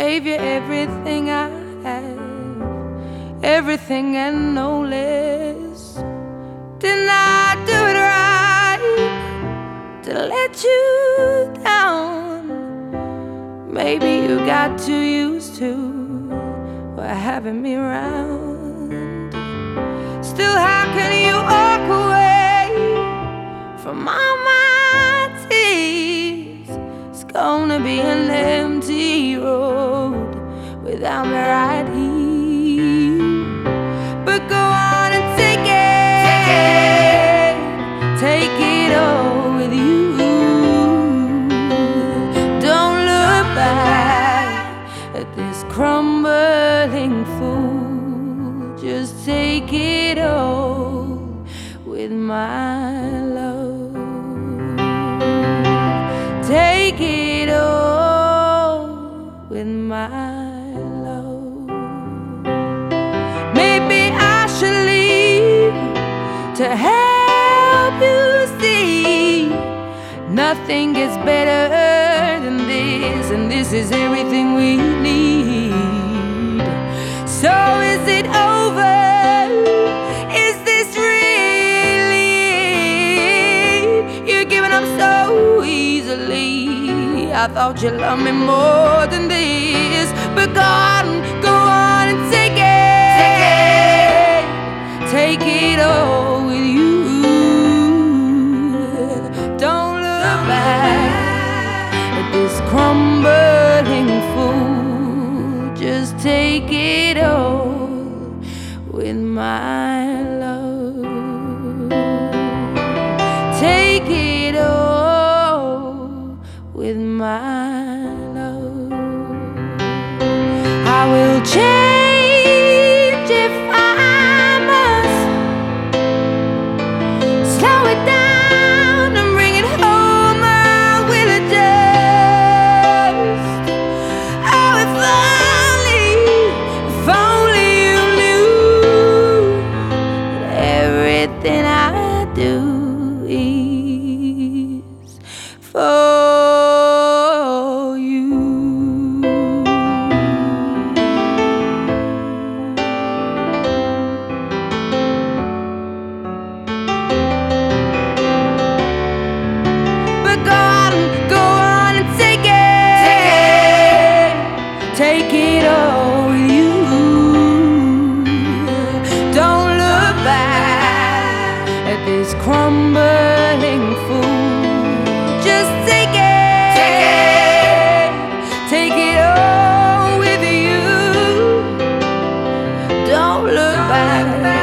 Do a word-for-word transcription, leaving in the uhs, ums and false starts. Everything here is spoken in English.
gave you everything I have, everything and no less. Didn't I do it right to let you down? Maybe you got too used to well, having me around. Still, how can you walk away from all my tears? It's gonna be an empty road without me right here. But go on and take it, take it all with you. Don't look back at this crumbling fool. Just take it all with my love. Take it all with my love. Maybe I should leave to help you see nothing gets better than this, and this is everything we need. So is it over? Is this really it? You're giving up so easily. I thought you loved me more than this. But go on, go on and take it, take it all with you. Don't look back at this crumbling fool. Just take it all with my love. Take it all with my love. I will change if I must. Slow it down and bring it home. I will adjust. Oh, if only, if only you knew that everything I do is for you. But go on, go on and take it, take it all with you. Don't look back at this crumbling fool. Just take it, take it all with you. Don't look back.